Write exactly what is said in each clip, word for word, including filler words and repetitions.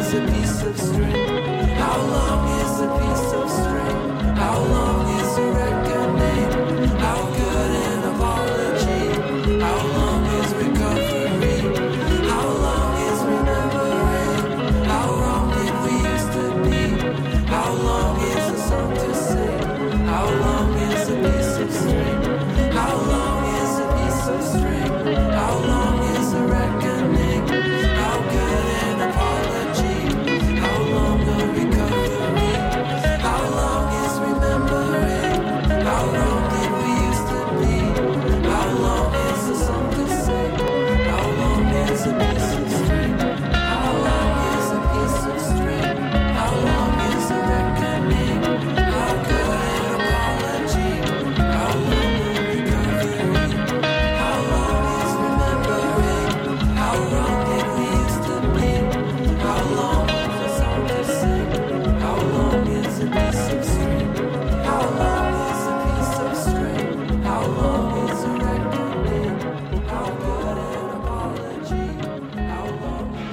is a piece of string? How long is a piece of string? How long is a reckoning? How good an apology? How long is recovery? How long is remembering? How wrong did we used to be? How long is a song to sing? How long is a piece of string? How long is a piece of string? How long is a reckoning? How good an apology? How long a recovery? How long is remembering? How wrong did we used to be? How long is a song to sing? How long is a piece of string? How long is a piece of string? How long is a reckoning? How good an apology? How long a recovery? How long is remembering? How wrong did we used to be? How long is a song to sing? How long is a piece of string? How long is a piece of string? How long is a reckoning? How good an apology? How long a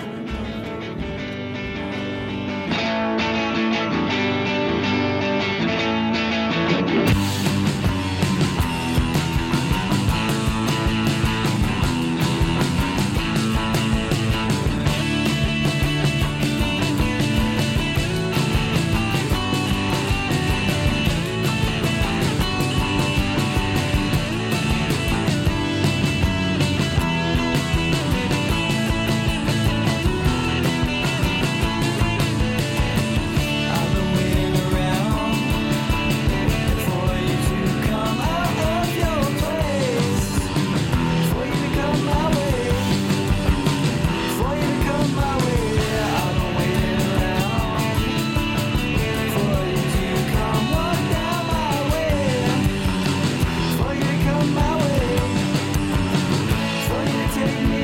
I've been waiting around for you to come out of your place, for you to come my way, for you to come my way. I've been waiting around for you to come walk down my way, for you to come my way, for you to take me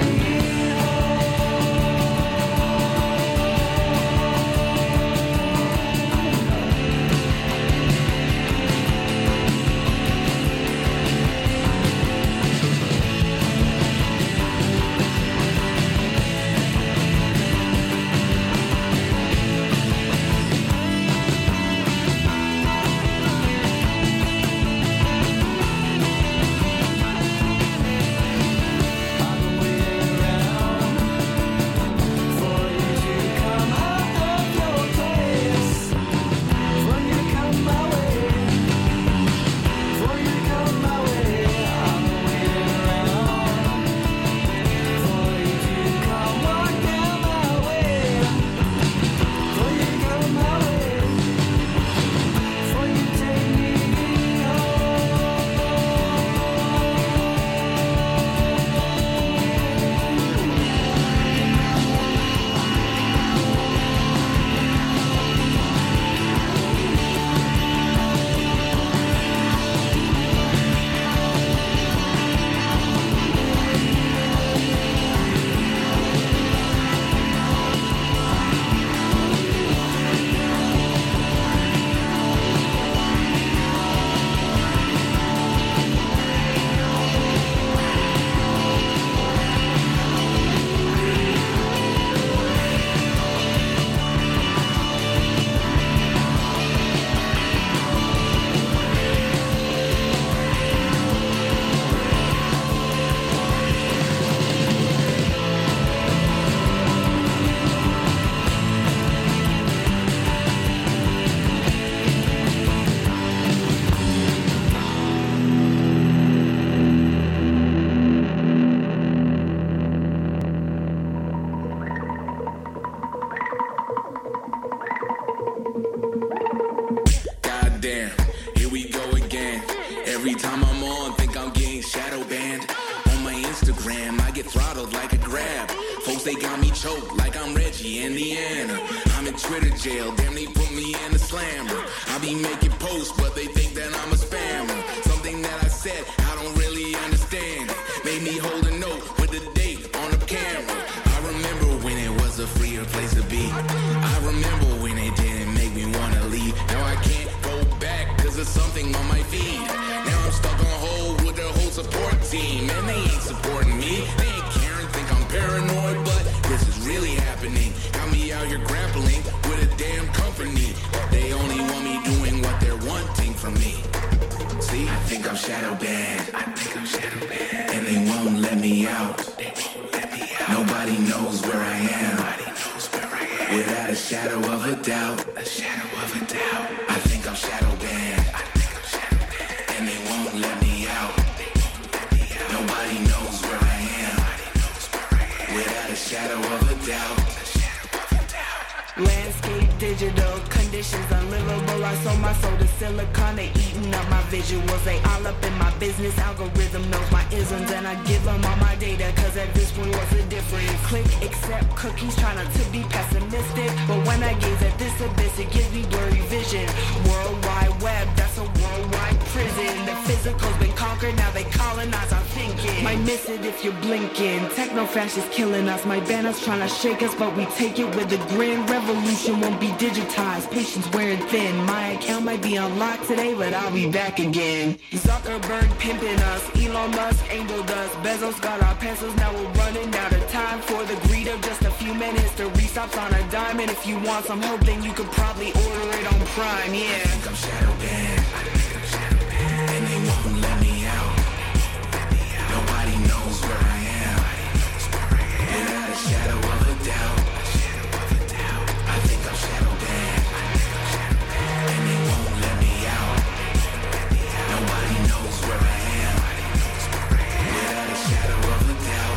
Goddamn, here we go again. Every time I'm on, think I'm getting shadow banned. On my Instagram, I get throttled like a grab. Folks, they got me choked like I'm Reggie, Indiana. I'm in Twitter jail, damn, they put me in a slammer. I be making posts, but they think that I'm a spammer. Something that I said, I don't really understand it. Made me hold a note with the date on the camera. I remember when it was a freer place to be. I remember when it didn't make me wanna leave. Now I can't go back, cause there's something on my feed. Now I'm stuck on hold with the whole support team. And they ain't supporting me, they ain't caring, think I'm paranoid, but this is really happening. Got me out here grabbing shadow banned. I think I'm shadow banned. And they won't let me out. They won't let me out. Nobody knows where I am. Nobody knows where I am. Without a shadow of a doubt. A shadow of a doubt. I think I'm shadow banned. I think I'm shadow banned. And they won't let me out. They won't let me out. Nobody knows where I am. Nobody knows where I am. Without a shadow of a doubt. A shadow of a doubt. Landscape digital, conditions unlivable. I sold my soul to silicon, they eating up my visuals. They all up in my business, algorithm knows my isms. And I give them all my data, cause at this point what's the difference? Click, accept cookies, trying not to be pessimistic. But when I gaze at this abyss, it gives me blurry vision. World Wide Web, that's a worldwide prison. The physical's been conquered, now they colonize our thinking. Might miss it if you're blinking. Techno-fascists killing us, my banner's trying to shake us, but we take it with a grin. Revolution won't be digitized, patience wearing thin. My account might be unlocked today, but I'll be back again. Zuckerberg pimping us, Elon Musk angled us, Bezos got our pencils, now we're running out of time for the greed of just a few minutes. The restops on a dime, and if you want some hope, then you could probably order it on Prime, yeah. I think I'm shadow banned. I think I'm shadow banned. And they won't let me out. Nobody knows where I am. Without a shadow of a doubt. I think I'm shadow banned. And they won't let me out. Nobody knows where I am. Without a shadow of a doubt.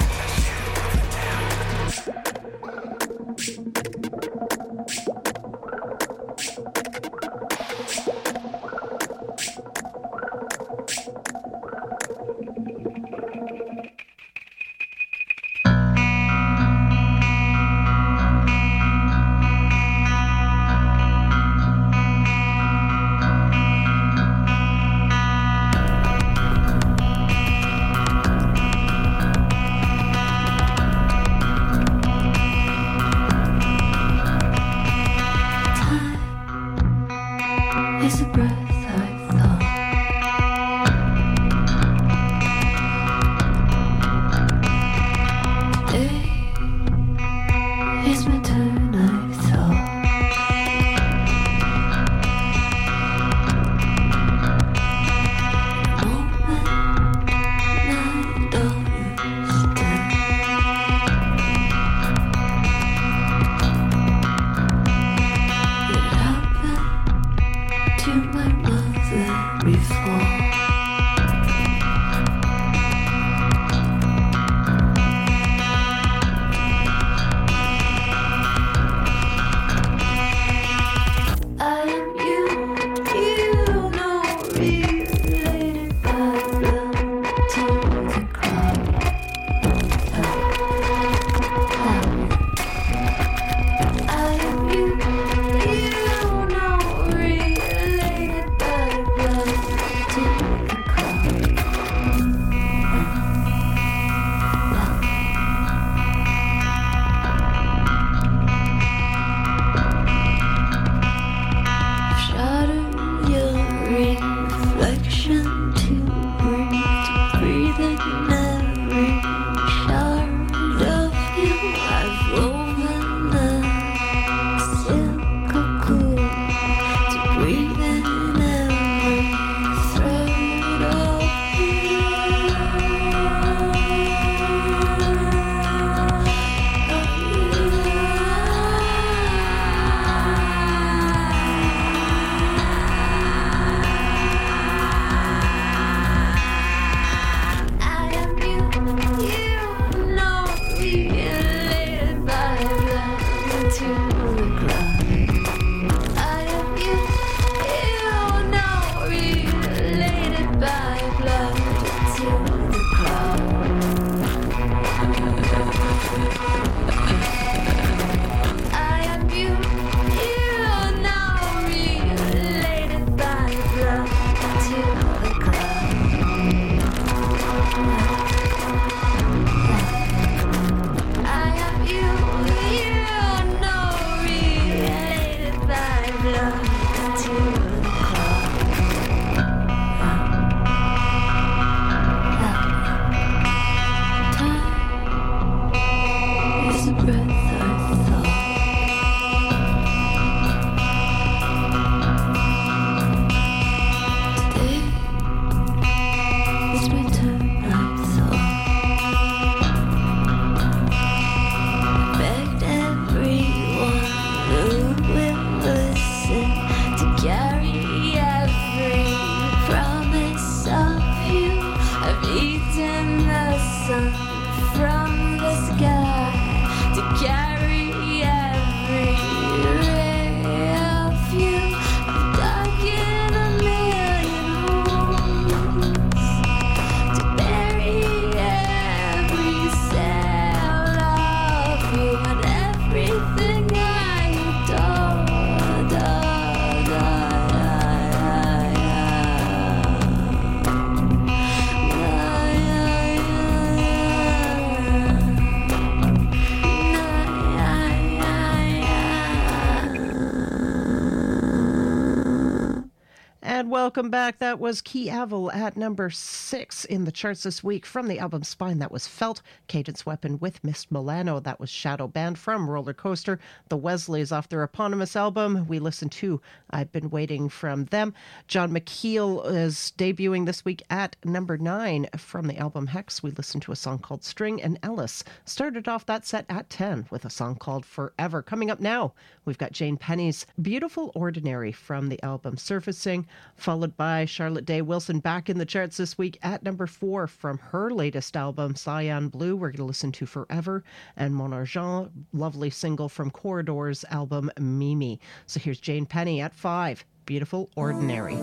Welcome back. That was Key Avil at number six in the charts this week from the album Spine. That was Felt. Cadence Weapon with Miss Milano. That was Shadow Band from Roller Coaster. The Wesleys off their eponymous album. We listened to I've Been Waiting from them. John McKeel is debuting this week at number nine from the album Hex. We listened to a song called String, and Ellis started off that set at ten with a song called Forever. Coming up now, we've got Jane Penny's Beautiful Ordinary from the album Surfacing, followed by Charlotte Day Wilson back in the charts this week at number four from her latest album, Cyan Blue. We're going to listen to Forever, and Mon Argent, lovely single from Corridor's album Mimi. So here's Jane Penny at five, Beautiful Ordinary.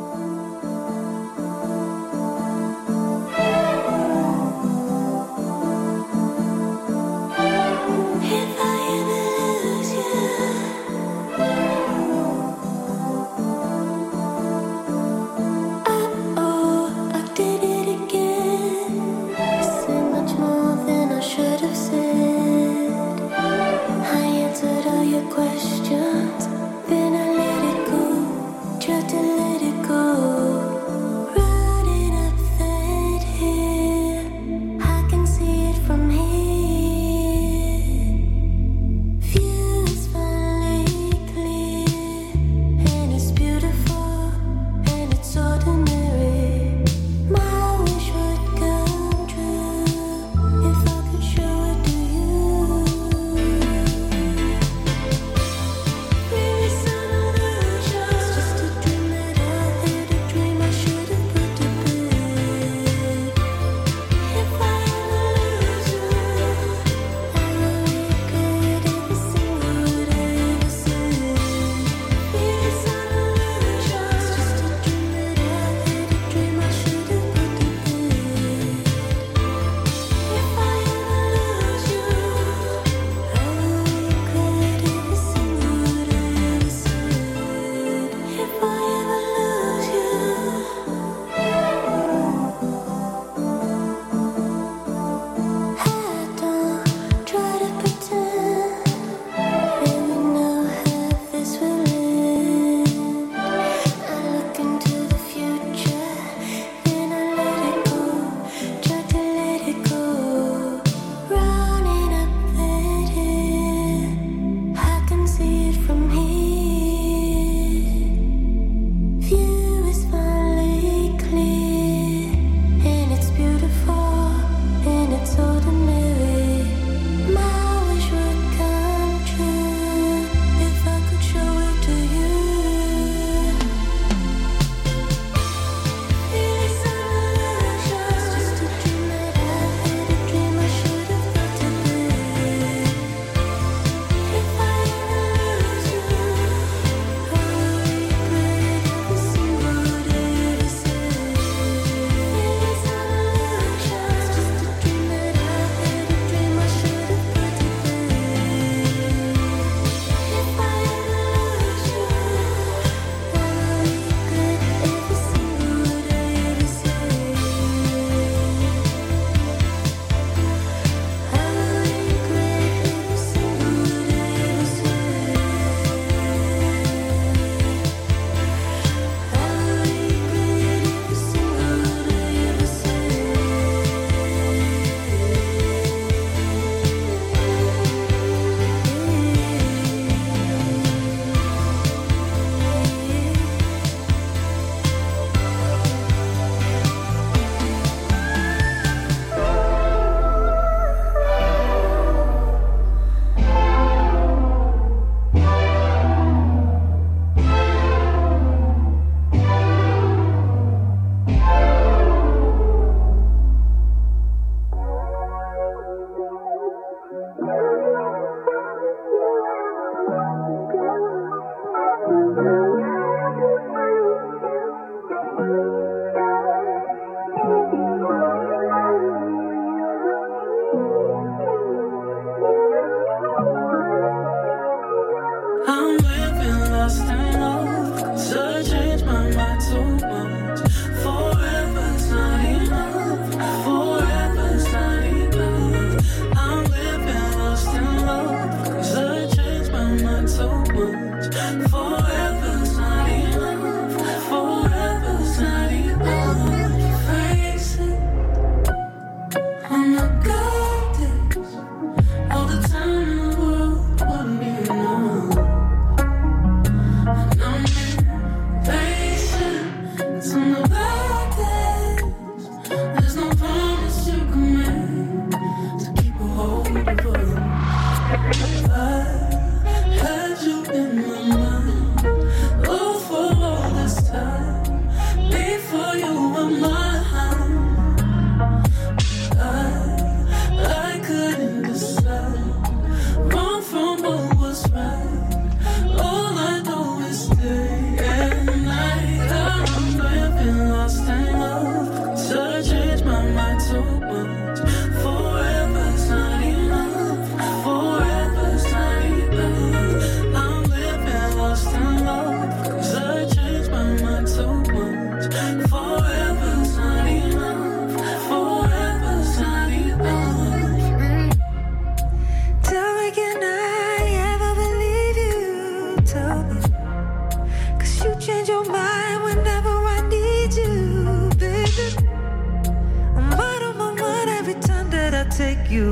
Questions, then I let it go, try to let it go.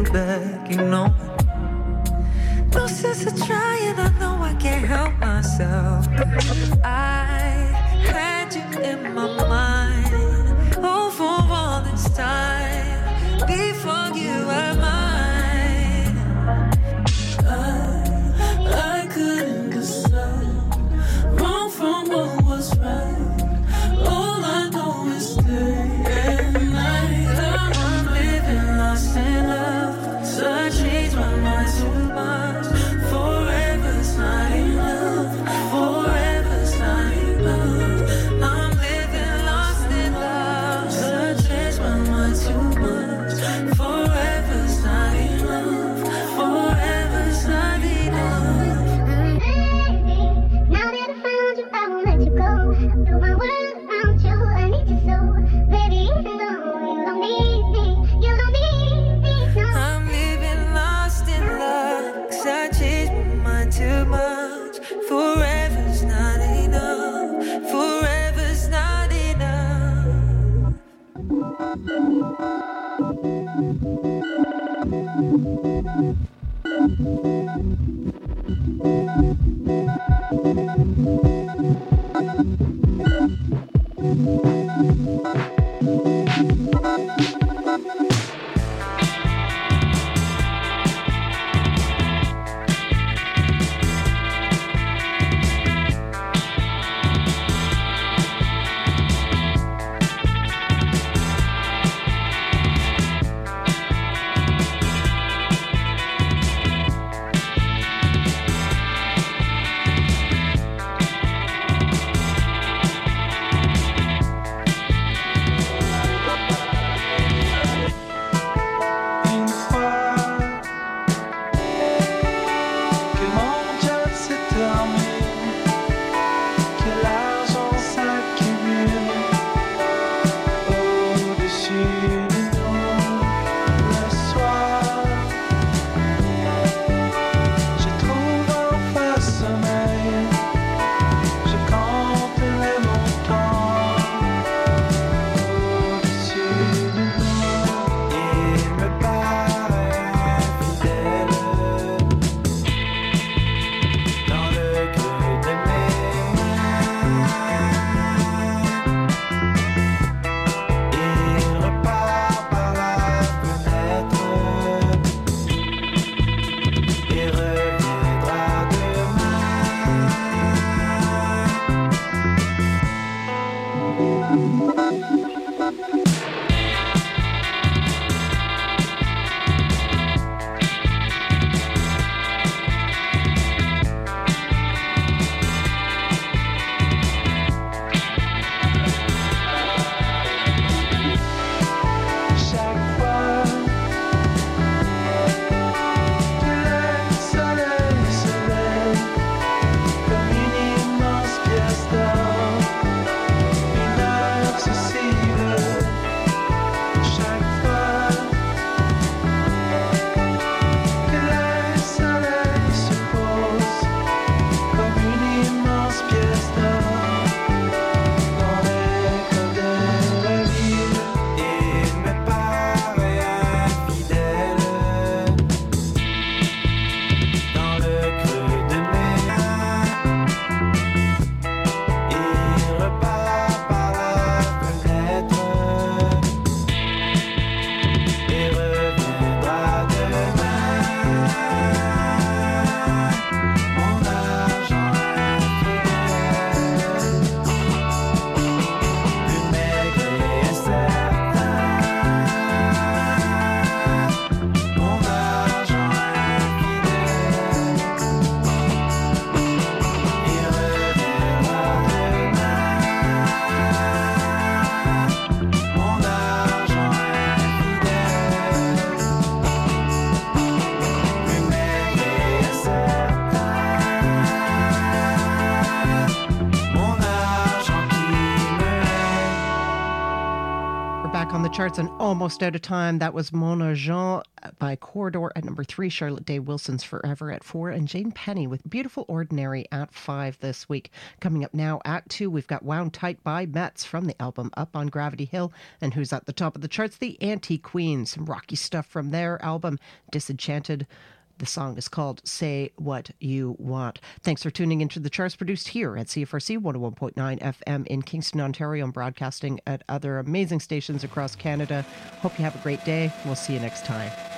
back, you know. No sense of trying, I know I can't help myself. I had you in my mind, oh, for all this time, before you were mine. I, I couldn't decide wrong from what was right. All I know is day and night. I'm living lost in love, so I changed my mind too much. Forever's not enough, forever's not enough. I'm living lost in love, so I changed my mind too much. Forever's not enough, forever's not enough. Now that I found you, I won't let you go. I'll build my world around you. I need you so, baby. Even though you don't need me, you don't need me. No. I'm living lost in love, 'cause I changed my mind too much. Forever's not enough, forever's not enough. charts and almost out of time. That was Mona Jean by Corridor at number three, Charlotte Day Wilson's Forever at four, and Jane Penny with Beautiful Ordinary at five this week. Coming up now at two, we've got Wound Tight by Metz from the album Up on Gravity Hill. And who's at the top of the charts? The Anti-Queens. Some rocky stuff from their album Disenchanted. The song is called Say What You Want. Thanks for tuning into the charts produced here at C F R C one oh one point nine F M in Kingston, Ontario, and broadcasting at other amazing stations across Canada. Hope you have a great day. We'll see you next time.